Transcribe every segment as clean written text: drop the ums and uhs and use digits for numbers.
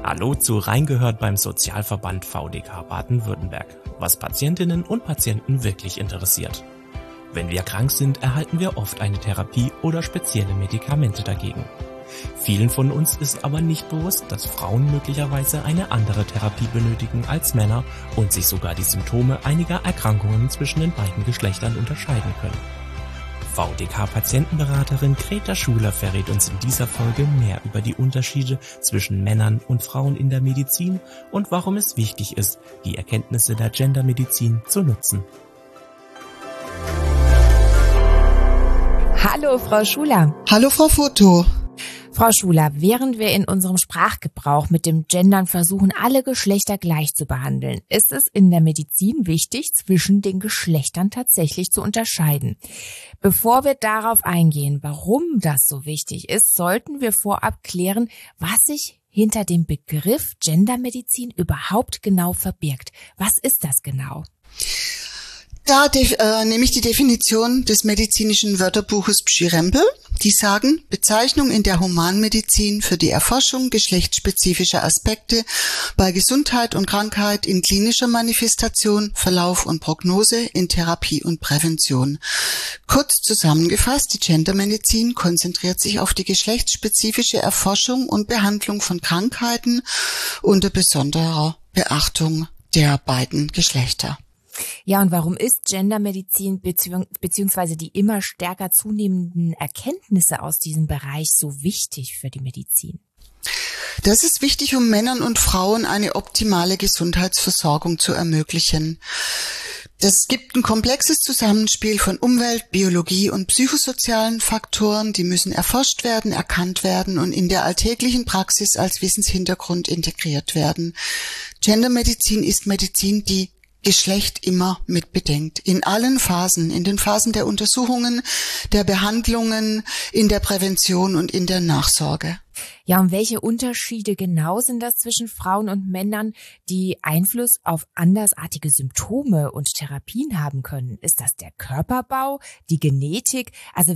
Hallo zu Reingehört beim Sozialverband VDK Baden-Württemberg, was Patientinnen und Patienten wirklich interessiert. Wenn wir krank sind, erhalten wir oft eine Therapie oder spezielle Medikamente dagegen. Vielen von uns ist aber nicht bewusst, dass Frauen möglicherweise eine andere Therapie benötigen als Männer und sich sogar die Symptome einiger Erkrankungen zwischen den beiden Geschlechtern unterscheiden können. VDK-Patientenberaterin Greta Schuler verrät uns in dieser Folge mehr über die Unterschiede zwischen Männern und Frauen in der Medizin und warum es wichtig ist, die Erkenntnisse der Gendermedizin zu nutzen. Hallo, Frau Schuler. Hallo, Frau Foto. Frau Schuler, während wir in unserem Sprachgebrauch mit dem Gendern versuchen, alle Geschlechter gleich zu behandeln, ist es in der Medizin wichtig, zwischen den Geschlechtern tatsächlich zu unterscheiden. Bevor wir darauf eingehen, warum das so wichtig ist, sollten wir vorab klären, was sich hinter dem Begriff Gendermedizin überhaupt genau verbirgt. Was ist das genau? Da nehme ich die Definition des medizinischen Wörterbuches Pschyrembel. Die sagen, Bezeichnung in der Humanmedizin für die Erforschung geschlechtsspezifischer Aspekte bei Gesundheit und Krankheit in klinischer Manifestation, Verlauf und Prognose, in Therapie und Prävention. Kurz zusammengefasst, die Gendermedizin konzentriert sich auf die geschlechtsspezifische Erforschung und Behandlung von Krankheiten unter besonderer Beachtung der beiden Geschlechter. Ja, und warum ist Gendermedizin beziehungsweise die immer stärker zunehmenden Erkenntnisse aus diesem Bereich so wichtig für die Medizin? Das ist wichtig, um Männern und Frauen eine optimale Gesundheitsversorgung zu ermöglichen. Es gibt ein komplexes Zusammenspiel von Umwelt, Biologie und psychosozialen Faktoren, die müssen erforscht werden, erkannt werden und in der alltäglichen Praxis als Wissenshintergrund integriert werden. Gendermedizin ist Medizin, die Geschlecht immer mit bedenkt. In allen Phasen, in den Phasen der Untersuchungen, der Behandlungen, in der Prävention und in der Nachsorge. Ja, und welche Unterschiede genau sind das zwischen Frauen und Männern, die Einfluss auf andersartige Symptome und Therapien haben können? Ist das der Körperbau, die Genetik? Also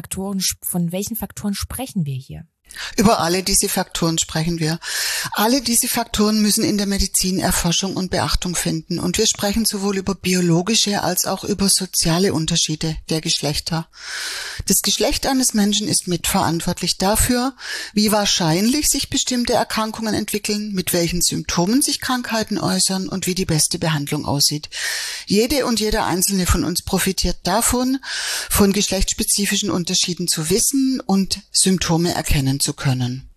von welchen Faktoren sprechen wir hier? Über alle diese Faktoren sprechen wir. Alle diese Faktoren müssen in der Medizin Erforschung und Beachtung finden. Und wir sprechen sowohl über biologische als auch über soziale Unterschiede der Geschlechter. Das Geschlecht eines Menschen ist mitverantwortlich dafür, wie wahrscheinlich sich bestimmte Erkrankungen entwickeln, mit welchen Symptomen sich Krankheiten äußern und wie die beste Behandlung aussieht. Jede und jeder Einzelne von uns profitiert davon, von geschlechtsspezifischen Unterschieden zu wissen und Symptome erkennen zu können.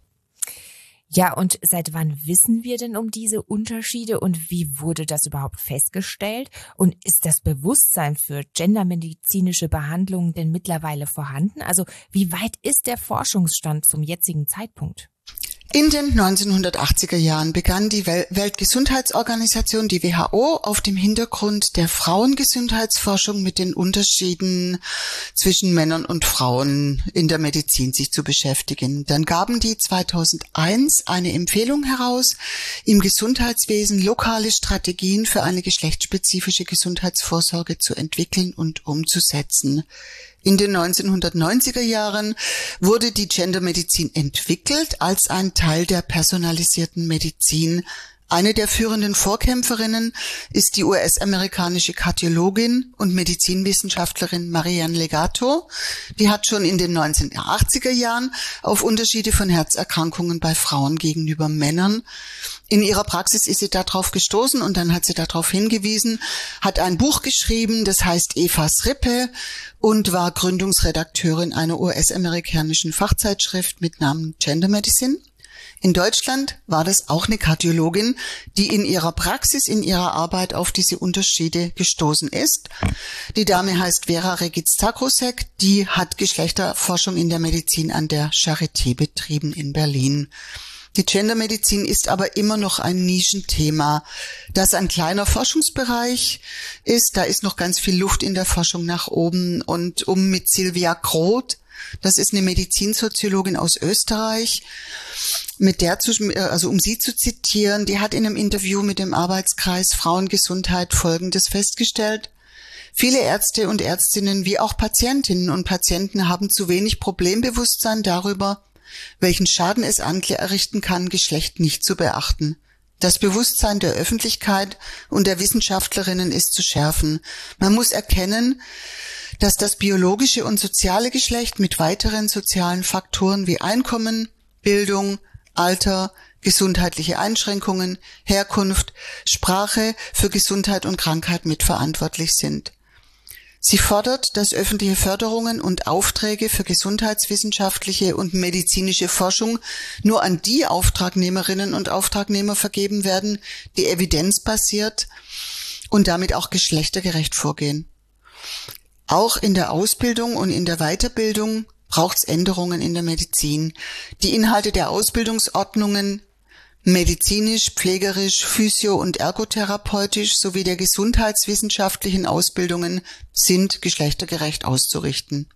Ja, und seit wann wissen wir denn um diese Unterschiede und wie wurde das überhaupt festgestellt? Und ist das Bewusstsein für gendermedizinische Behandlungen denn mittlerweile vorhanden? Also wie weit ist der Forschungsstand zum jetzigen Zeitpunkt? In den 1980er Jahren begann die Weltgesundheitsorganisation, die WHO, auf dem Hintergrund der Frauengesundheitsforschung mit den Unterschieden zwischen Männern und Frauen in der Medizin sich zu beschäftigen. Dann gaben die 2001 eine Empfehlung heraus, im Gesundheitswesen lokale Strategien für eine geschlechtsspezifische Gesundheitsvorsorge zu entwickeln und umzusetzen. In den 1990er Jahren wurde die Gendermedizin entwickelt als ein Teil der personalisierten Medizin. Eine der führenden Vorkämpferinnen ist die US-amerikanische Kardiologin und Medizinwissenschaftlerin Marianne Legato. Die hat schon in den 1980er Jahren auf Unterschiede von Herzerkrankungen bei Frauen gegenüber Männern. In ihrer Praxis ist sie darauf gestoßen und dann hat sie darauf hingewiesen, hat ein Buch geschrieben, das heißt Evas Rippe und war Gründungsredakteurin einer US-amerikanischen Fachzeitschrift mit Namen Gender Medicine. In Deutschland war das auch eine Kardiologin, die in ihrer Praxis, in ihrer Arbeit auf diese Unterschiede gestoßen ist. Die Dame heißt Vera Regitz-Zakrusek, die hat Geschlechterforschung in der Medizin an der Charité betrieben in Berlin. Die Gendermedizin ist aber immer noch ein Nischenthema, das ein kleiner Forschungsbereich ist. Da ist noch ganz viel Luft in der Forschung nach oben. Und um mit Silvia Groth, das ist eine Medizinsoziologin aus Österreich, um sie zu zitieren, die hat in einem Interview mit dem Arbeitskreis Frauengesundheit Folgendes festgestellt: Viele Ärzte und Ärztinnen wie auch Patientinnen und Patienten haben zu wenig Problembewusstsein darüber, welchen Schaden es anrichten kann, Geschlecht nicht zu beachten. Das Bewusstsein der Öffentlichkeit und der Wissenschaftlerinnen ist zu schärfen. Man muss erkennen, dass das biologische und soziale Geschlecht mit weiteren sozialen Faktoren wie Einkommen, Bildung, Alter, gesundheitliche Einschränkungen, Herkunft, Sprache für Gesundheit und Krankheit mitverantwortlich sind. Sie fordert, dass öffentliche Förderungen und Aufträge für gesundheitswissenschaftliche und medizinische Forschung nur an die Auftragnehmerinnen und Auftragnehmer vergeben werden, die evidenzbasiert und damit auch geschlechtergerecht vorgehen. Auch in der Ausbildung und in der Weiterbildung braucht es Änderungen in der Medizin. Die Inhalte der Ausbildungsordnungen medizinisch, pflegerisch, physio- und ergotherapeutisch sowie der gesundheitswissenschaftlichen Ausbildungen sind geschlechtergerecht auszurichten.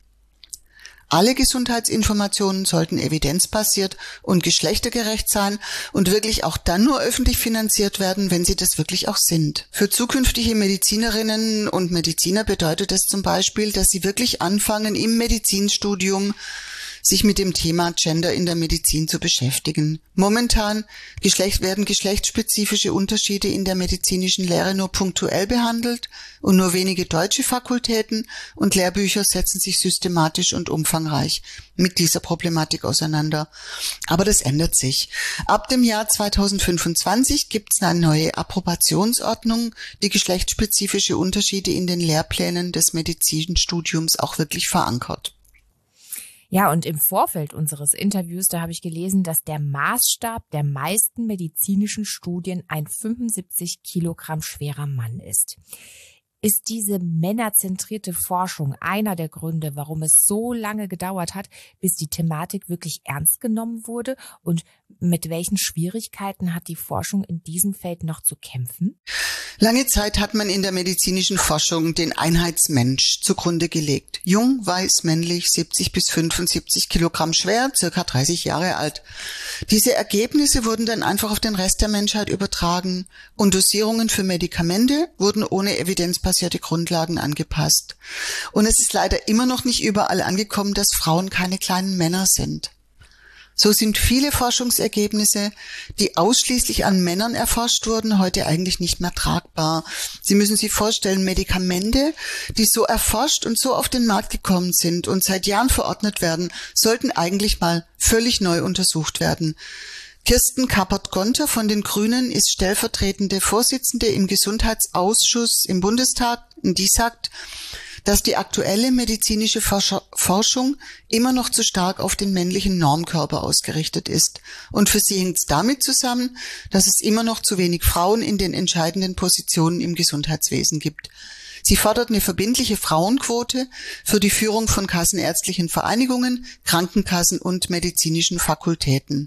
Alle Gesundheitsinformationen sollten evidenzbasiert und geschlechtergerecht sein und wirklich auch dann nur öffentlich finanziert werden, wenn sie das wirklich auch sind. Für zukünftige Medizinerinnen und Mediziner bedeutet das zum Beispiel, dass sie wirklich anfangen, im Medizinstudium sich mit dem Thema Gender in der Medizin zu beschäftigen. Momentan werden geschlechtsspezifische Unterschiede in der medizinischen Lehre nur punktuell behandelt und nur wenige deutsche Fakultäten und Lehrbücher setzen sich systematisch und umfangreich mit dieser Problematik auseinander. Aber das ändert sich. Ab dem Jahr 2025 gibt es eine neue Approbationsordnung, die geschlechtsspezifische Unterschiede in den Lehrplänen des Medizinstudiums auch wirklich verankert. Ja, und im Vorfeld unseres Interviews, da habe ich gelesen, dass der Maßstab der meisten medizinischen Studien ein 75 Kilogramm schwerer Mann ist. Ist diese männerzentrierte Forschung einer der Gründe, warum es so lange gedauert hat, bis die Thematik wirklich ernst genommen wurde? Und mit welchen Schwierigkeiten hat die Forschung in diesem Feld noch zu kämpfen? Lange Zeit hat man in der medizinischen Forschung den Einheitsmensch zugrunde gelegt. Jung, weiß, männlich, 70 bis 75 Kilogramm schwer, circa 30 Jahre alt. Diese Ergebnisse wurden dann einfach auf den Rest der Menschheit übertragen und Dosierungen für Medikamente wurden ohne evidenzbasierte Grundlagen angepasst. Und es ist leider immer noch nicht überall angekommen, dass Frauen keine kleinen Männer sind. So sind viele Forschungsergebnisse, die ausschließlich an Männern erforscht wurden, heute eigentlich nicht mehr tragbar. Sie müssen sich vorstellen, Medikamente, die so erforscht und so auf den Markt gekommen sind und seit Jahren verordnet werden, sollten eigentlich mal völlig neu untersucht werden. Kirsten Kappert-Gonter von den Grünen ist stellvertretende Vorsitzende im Gesundheitsausschuss im Bundestag und die sagt, dass die aktuelle medizinische Forschung immer noch zu stark auf den männlichen Normkörper ausgerichtet ist. Und für sie hängt es damit zusammen, dass es immer noch zu wenig Frauen in den entscheidenden Positionen im Gesundheitswesen gibt. Sie fordert eine verbindliche Frauenquote für die Führung von kassenärztlichen Vereinigungen, Krankenkassen und medizinischen Fakultäten.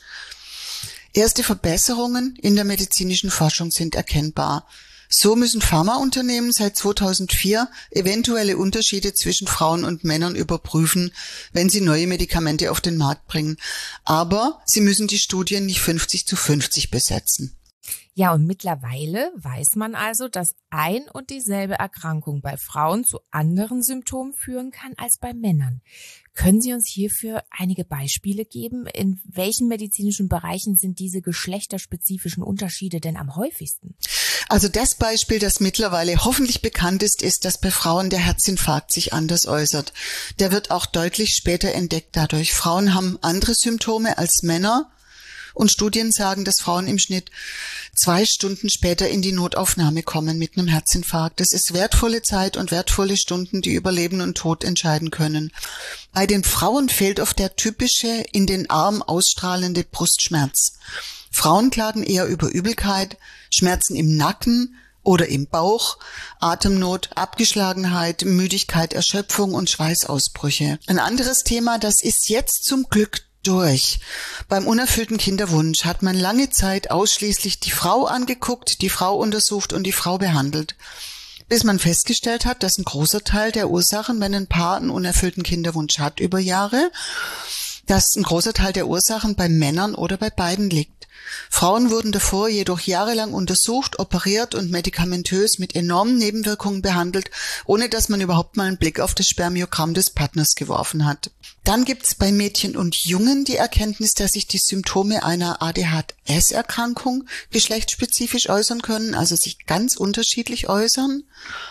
Erste Verbesserungen in der medizinischen Forschung sind erkennbar. So müssen Pharmaunternehmen seit 2004 eventuelle Unterschiede zwischen Frauen und Männern überprüfen, wenn sie neue Medikamente auf den Markt bringen. Aber sie müssen die Studien nicht 50-50 besetzen. Ja, und mittlerweile weiß man also, dass ein und dieselbe Erkrankung bei Frauen zu anderen Symptomen führen kann als bei Männern. Können Sie uns hierfür einige Beispiele geben? In welchen medizinischen Bereichen sind diese geschlechterspezifischen Unterschiede denn am häufigsten? Also das Beispiel, das mittlerweile hoffentlich bekannt ist, dass bei Frauen der Herzinfarkt sich anders äußert. Der wird auch deutlich später entdeckt dadurch. Frauen haben andere Symptome als Männer. Und Studien sagen, dass Frauen im Schnitt 2 Stunden später in die Notaufnahme kommen mit einem Herzinfarkt. Das ist wertvolle Zeit und wertvolle Stunden, die über Leben und Tod entscheiden können. Bei den Frauen fehlt oft der typische, in den Arm ausstrahlende Brustschmerz. Frauen klagen eher über Übelkeit, Schmerzen im Nacken oder im Bauch, Atemnot, Abgeschlagenheit, Müdigkeit, Erschöpfung und Schweißausbrüche. Ein anderes Thema, das ist jetzt zum Glück durch. Beim unerfüllten Kinderwunsch hat man lange Zeit ausschließlich die Frau angeguckt, die Frau untersucht und die Frau behandelt, bis man festgestellt hat, dass ein großer Teil der Ursachen, wenn ein Paar einen unerfüllten Kinderwunsch hat über Jahre, dass ein großer Teil der Ursachen bei Männern oder bei beiden liegt. Frauen wurden davor jedoch jahrelang untersucht, operiert und medikamentös mit enormen Nebenwirkungen behandelt, ohne dass man überhaupt mal einen Blick auf das Spermiogramm des Partners geworfen hat. Dann gibt's bei Mädchen und Jungen die Erkenntnis, dass sich die Symptome einer ADHS-Erkrankung geschlechtsspezifisch äußern können, also sich ganz unterschiedlich äußern.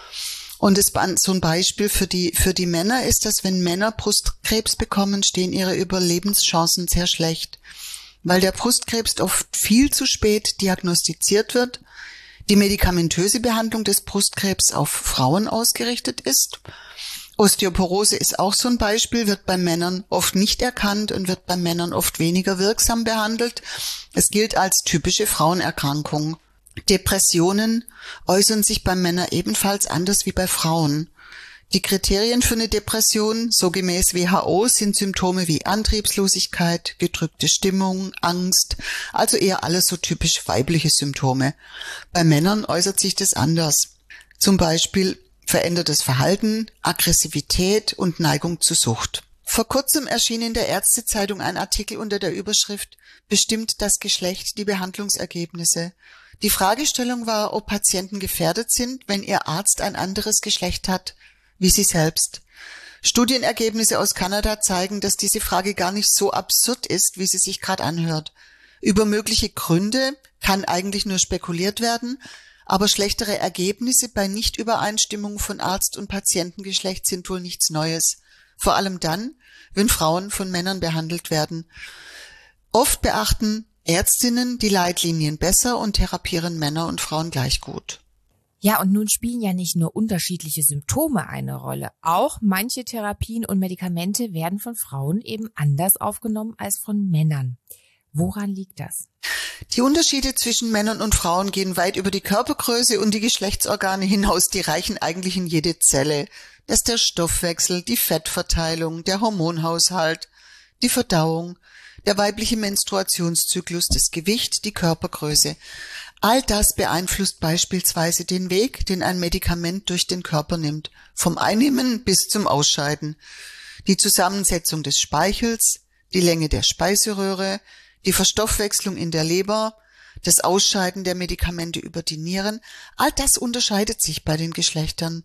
Und so ein Beispiel für die Männer ist, dass wenn Männer Brustkrebs bekommen, stehen ihre Überlebenschancen sehr schlecht, weil der Brustkrebs oft viel zu spät diagnostiziert wird, die medikamentöse Behandlung des Brustkrebs auf Frauen ausgerichtet ist. Osteoporose ist auch so ein Beispiel, wird bei Männern oft nicht erkannt und wird bei Männern oft weniger wirksam behandelt. Es gilt als typische Frauenerkrankung. Depressionen äußern sich bei Männern ebenfalls anders wie bei Frauen. Die Kriterien für eine Depression, so gemäß WHO, sind Symptome wie Antriebslosigkeit, gedrückte Stimmung, Angst, also eher alles so typisch weibliche Symptome. Bei Männern äußert sich das anders. Zum Beispiel verändertes Verhalten, Aggressivität und Neigung zur Sucht. Vor kurzem erschien in der Ärztezeitung ein Artikel unter der Überschrift „Bestimmt das Geschlecht die Behandlungsergebnisse?". Die Fragestellung war, ob Patienten gefährdet sind, wenn ihr Arzt ein anderes Geschlecht hat, wie sie selbst. Studienergebnisse aus Kanada zeigen, dass diese Frage gar nicht so absurd ist, wie sie sich gerade anhört. Über mögliche Gründe kann eigentlich nur spekuliert werden, aber schlechtere Ergebnisse bei Nichtübereinstimmung von Arzt und Patientengeschlecht sind wohl nichts Neues. Vor allem dann, wenn Frauen von Männern behandelt werden. Oft beachten Ärztinnen die Leitlinien besser und therapieren Männer und Frauen gleich gut. Ja, und nun spielen ja nicht nur unterschiedliche Symptome eine Rolle. Auch manche Therapien und Medikamente werden von Frauen eben anders aufgenommen als von Männern. Woran liegt das? Die Unterschiede zwischen Männern und Frauen gehen weit über die Körpergröße und die Geschlechtsorgane hinaus. Die reichen eigentlich in jede Zelle. Das ist der Stoffwechsel, die Fettverteilung, der Hormonhaushalt, die Verdauung, der weibliche Menstruationszyklus, das Gewicht, die Körpergröße. All das beeinflusst beispielsweise den Weg, den ein Medikament durch den Körper nimmt, vom Einnehmen bis zum Ausscheiden. Die Zusammensetzung des Speichels, die Länge der Speiseröhre, die Verstoffwechslung in der Leber, das Ausscheiden der Medikamente über die Nieren, all das unterscheidet sich bei den Geschlechtern.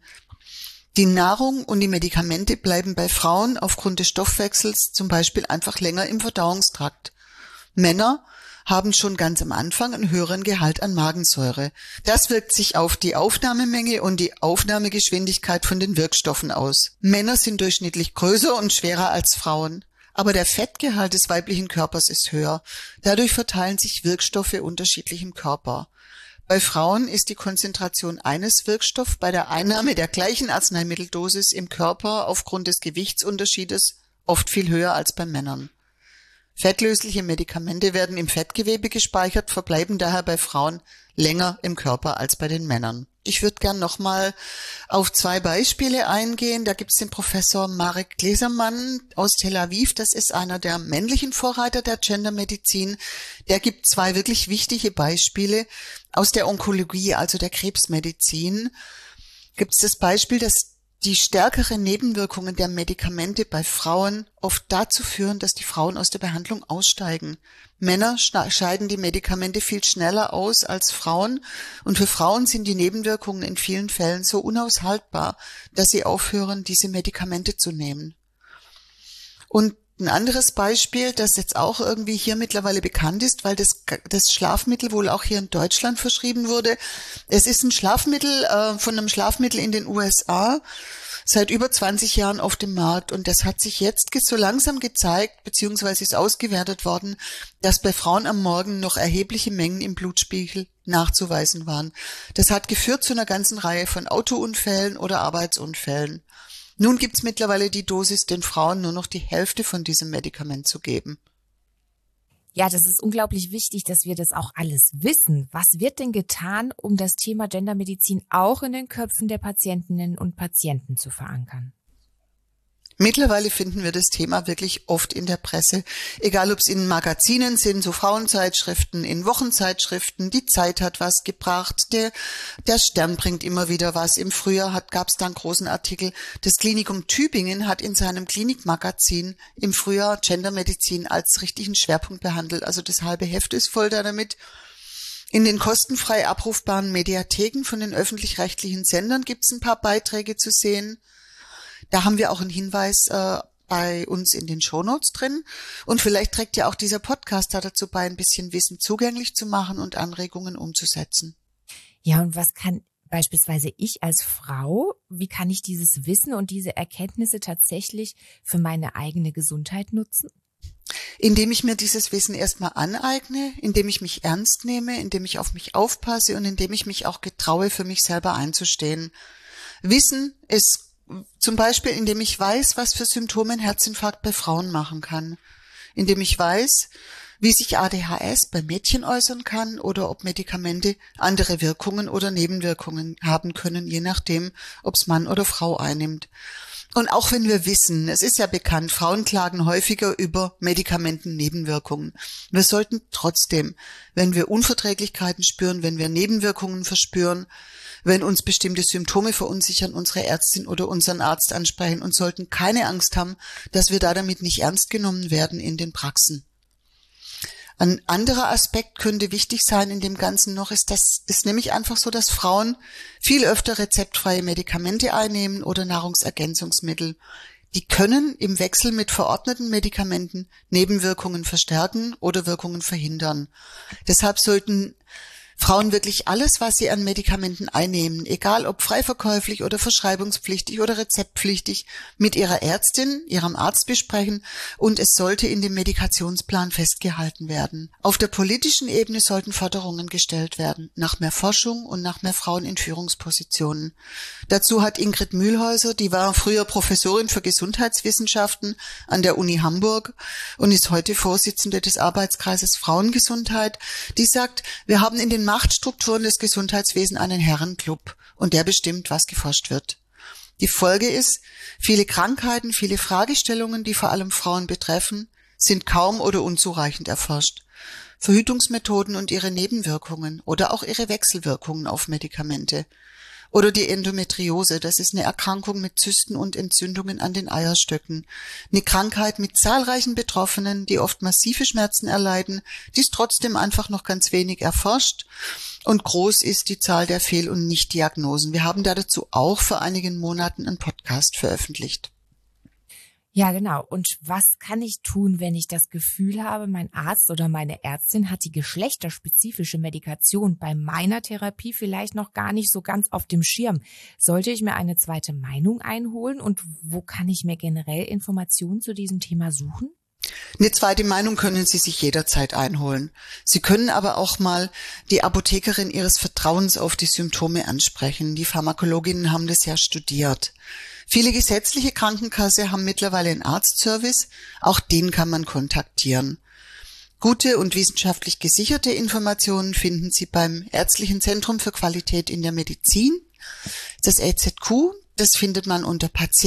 Die Nahrung und die Medikamente bleiben bei Frauen aufgrund des Stoffwechsels zum Beispiel einfach länger im Verdauungstrakt. Männer haben schon ganz am Anfang einen höheren Gehalt an Magensäure. Das wirkt sich auf die Aufnahmemenge und die Aufnahmegeschwindigkeit von den Wirkstoffen aus. Männer sind durchschnittlich größer und schwerer als Frauen. Aber der Fettgehalt des weiblichen Körpers ist höher. Dadurch verteilen sich Wirkstoffe unterschiedlich im Körper. Bei Frauen ist die Konzentration eines Wirkstoffs bei der Einnahme der gleichen Arzneimitteldosis im Körper aufgrund des Gewichtsunterschiedes oft viel höher als bei Männern. Fettlösliche Medikamente werden im Fettgewebe gespeichert, verbleiben daher bei Frauen länger im Körper als bei den Männern. Ich würde gern nochmal auf 2 Beispiele eingehen. Da gibt's den Professor Marek Glesermann aus Tel Aviv. Das ist einer der männlichen Vorreiter der Gendermedizin. Der gibt 2 wirklich wichtige Beispiele aus der Onkologie, also der Krebsmedizin. Gibt's das Beispiel, dass die stärkeren Nebenwirkungen der Medikamente bei Frauen oft dazu führen, dass die Frauen aus der Behandlung aussteigen. Männer scheiden die Medikamente viel schneller aus als Frauen und für Frauen sind die Nebenwirkungen in vielen Fällen so unaushaltbar, dass sie aufhören, diese Medikamente zu nehmen. Und ein anderes Beispiel, das jetzt auch irgendwie hier mittlerweile bekannt ist, weil das Schlafmittel wohl auch hier in Deutschland verschrieben wurde. Es ist ein Schlafmittel von einem Schlafmittel in den USA, seit über 20 Jahren auf dem Markt. Und das hat sich jetzt so langsam gezeigt, beziehungsweise ist ausgewertet worden, dass bei Frauen am Morgen noch erhebliche Mengen im Blutspiegel nachzuweisen waren. Das hat geführt zu einer ganzen Reihe von Autounfällen oder Arbeitsunfällen. Nun gibt's mittlerweile die Dosis, den Frauen nur noch die Hälfte von diesem Medikament zu geben. Ja, das ist unglaublich wichtig, dass wir das auch alles wissen. Was wird denn getan, um das Thema Gendermedizin auch in den Köpfen der Patientinnen und Patienten zu verankern? Mittlerweile finden wir das Thema wirklich oft in der Presse, egal ob es in Magazinen sind, so Frauenzeitschriften, in Wochenzeitschriften. Die Zeit hat was gebracht, der Stern bringt immer wieder was. Im Frühjahr gab es da einen großen Artikel. Das Klinikum Tübingen hat in seinem Klinikmagazin im Frühjahr Gendermedizin als richtigen Schwerpunkt behandelt. Also das halbe Heft ist voll damit. In den kostenfrei abrufbaren Mediatheken von den öffentlich-rechtlichen Sendern gibt es ein paar Beiträge zu sehen. Da haben wir auch einen Hinweis bei uns in den Shownotes drin. Und vielleicht trägt ja auch dieser Podcast dazu bei, ein bisschen Wissen zugänglich zu machen und Anregungen umzusetzen. Ja, und was kann beispielsweise ich als Frau, wie kann ich dieses Wissen und diese Erkenntnisse tatsächlich für meine eigene Gesundheit nutzen? Indem ich mir dieses Wissen erstmal aneigne, indem ich mich ernst nehme, indem ich auf mich aufpasse und indem ich mich auch getraue, für mich selber einzustehen. Wissen ist zum Beispiel, indem ich weiß, was für Symptome ein Herzinfarkt bei Frauen machen kann. Indem ich weiß, wie sich ADHS bei Mädchen äußern kann oder ob Medikamente andere Wirkungen oder Nebenwirkungen haben können, je nachdem, ob es Mann oder Frau einnimmt. Und auch wenn wir wissen, es ist ja bekannt, Frauen klagen häufiger über Medikamentennebenwirkungen. Wir sollten trotzdem, wenn wir Unverträglichkeiten spüren, wenn wir Nebenwirkungen verspüren, wenn uns bestimmte Symptome verunsichern, unsere Ärztin oder unseren Arzt ansprechen und sollten keine Angst haben, dass wir damit nicht ernst genommen werden in den Praxen. Ein anderer Aspekt könnte wichtig sein in dem Ganzen noch, ist nämlich einfach so, dass Frauen viel öfter rezeptfreie Medikamente einnehmen oder Nahrungsergänzungsmittel. Die können im Wechsel mit verordneten Medikamenten Nebenwirkungen verstärken oder Wirkungen verhindern. Deshalb sollten Frauen wirklich alles, was sie an Medikamenten einnehmen, egal ob freiverkäuflich oder verschreibungspflichtig oder rezeptpflichtig, mit ihrer Ärztin, ihrem Arzt besprechen und es sollte in dem Medikationsplan festgehalten werden. Auf der politischen Ebene sollten Forderungen gestellt werden, nach mehr Forschung und nach mehr Frauen in Führungspositionen. Dazu hat Ingrid Mühlhäuser, die war früher Professorin für Gesundheitswissenschaften an der Uni Hamburg und ist heute Vorsitzende des Arbeitskreises Frauengesundheit, die sagt, wir haben in den Machtstrukturen des Gesundheitswesens einen Herrenclub und der bestimmt, was geforscht wird. Die Folge ist, viele Krankheiten, viele Fragestellungen, die vor allem Frauen betreffen, sind kaum oder unzureichend erforscht. Verhütungsmethoden und ihre Nebenwirkungen oder auch ihre Wechselwirkungen auf Medikamente. Oder die Endometriose, das ist eine Erkrankung mit Zysten und Entzündungen an den Eierstöcken. Eine Krankheit mit zahlreichen Betroffenen, die oft massive Schmerzen erleiden, die ist trotzdem einfach noch ganz wenig erforscht. Und groß ist die Zahl der Fehl- und Nichtdiagnosen. Wir haben dazu auch vor einigen Monaten einen Podcast veröffentlicht. Ja, genau. Und was kann ich tun, wenn ich das Gefühl habe, mein Arzt oder meine Ärztin hat die geschlechterspezifische Medikation bei meiner Therapie vielleicht noch gar nicht so ganz auf dem Schirm? Sollte ich mir eine zweite Meinung einholen und wo kann ich mir generell Informationen zu diesem Thema suchen? Eine zweite Meinung können Sie sich jederzeit einholen. Sie können aber auch mal die Apothekerin Ihres Vertrauens auf die Symptome ansprechen. Die Pharmakologinnen haben das ja studiert. Viele gesetzliche Krankenkassen haben mittlerweile einen Arztservice, auch den kann man kontaktieren. Gute und wissenschaftlich gesicherte Informationen finden Sie beim Ärztlichen Zentrum für Qualität in der Medizin, das ÄZQ, das findet man unter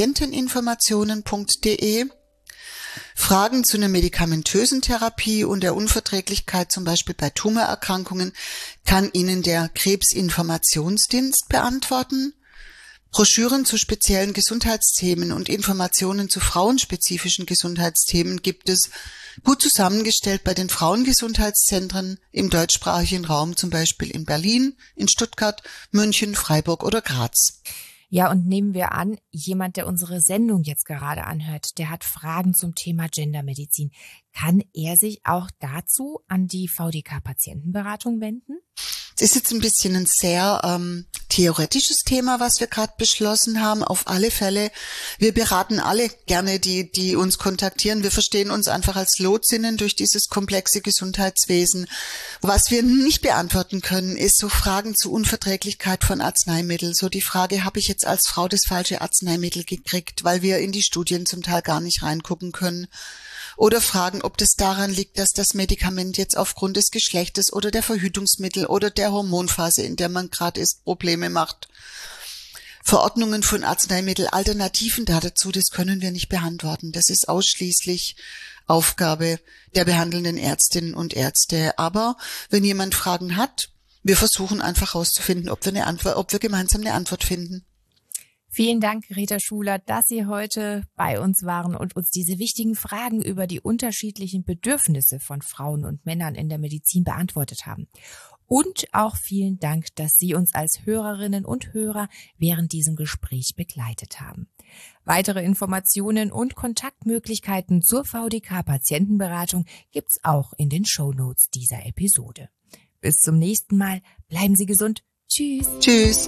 patienteninformationen.de. Fragen zu einer medikamentösen Therapie und der Unverträglichkeit, zum Beispiel bei Tumorerkrankungen, kann Ihnen der Krebsinformationsdienst beantworten. Broschüren zu speziellen Gesundheitsthemen und Informationen zu frauenspezifischen Gesundheitsthemen gibt es gut zusammengestellt bei den Frauengesundheitszentren im deutschsprachigen Raum, zum Beispiel in Berlin, in Stuttgart, München, Freiburg oder Graz. Ja, und nehmen wir an, jemand, der unsere Sendung jetzt gerade anhört, der hat Fragen zum Thema Gendermedizin. Kann er sich auch dazu an die VDK-Patientenberatung wenden? Das ist jetzt ein bisschen ein sehr theoretisches Thema, was wir gerade beschlossen haben. Auf alle Fälle, wir beraten alle gerne, die uns kontaktieren. Wir verstehen uns einfach als Lotsinnen durch dieses komplexe Gesundheitswesen. Was wir nicht beantworten können, ist so Fragen zu Unverträglichkeit von Arzneimitteln. So die Frage, habe ich jetzt als Frau das falsche Arzneimittel gekriegt, weil wir in die Studien zum Teil gar nicht reingucken können. Oder fragen, ob das daran liegt, dass das Medikament jetzt aufgrund des Geschlechtes oder der Verhütungsmittel oder der Hormonphase, in der man gerade ist, Probleme macht. Verordnungen von Arzneimittelalternativen dazu, das können wir nicht beantworten. Das ist ausschließlich Aufgabe der behandelnden Ärztinnen und Ärzte. Aber wenn jemand Fragen hat, wir versuchen einfach herauszufinden, ob wir gemeinsam eine Antwort finden. Vielen Dank, Rita Schuler, dass Sie heute bei uns waren und uns diese wichtigen Fragen über die unterschiedlichen Bedürfnisse von Frauen und Männern in der Medizin beantwortet haben. Und auch vielen Dank, dass Sie uns als Hörerinnen und Hörer während diesem Gespräch begleitet haben. Weitere Informationen und Kontaktmöglichkeiten zur VDK-Patientenberatung gibt's auch in den Shownotes dieser Episode. Bis zum nächsten Mal. Bleiben Sie gesund. Tschüss. Tschüss.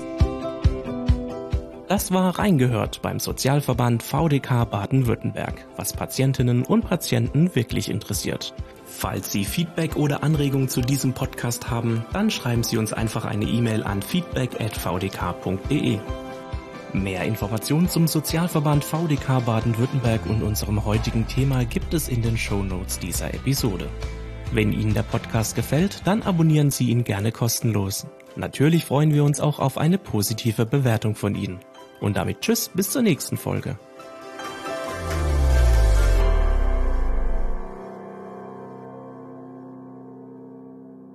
Das war Reingehört beim Sozialverband VDK Baden-Württemberg, was Patientinnen und Patienten wirklich interessiert. Falls Sie Feedback oder Anregungen zu diesem Podcast haben, dann schreiben Sie uns einfach eine E-Mail an feedback@vdk.de. Mehr Informationen zum Sozialverband VDK Baden-Württemberg und unserem heutigen Thema gibt es in den Shownotes dieser Episode. Wenn Ihnen der Podcast gefällt, dann abonnieren Sie ihn gerne kostenlos. Natürlich freuen wir uns auch auf eine positive Bewertung von Ihnen. Und damit tschüss, bis zur nächsten Folge.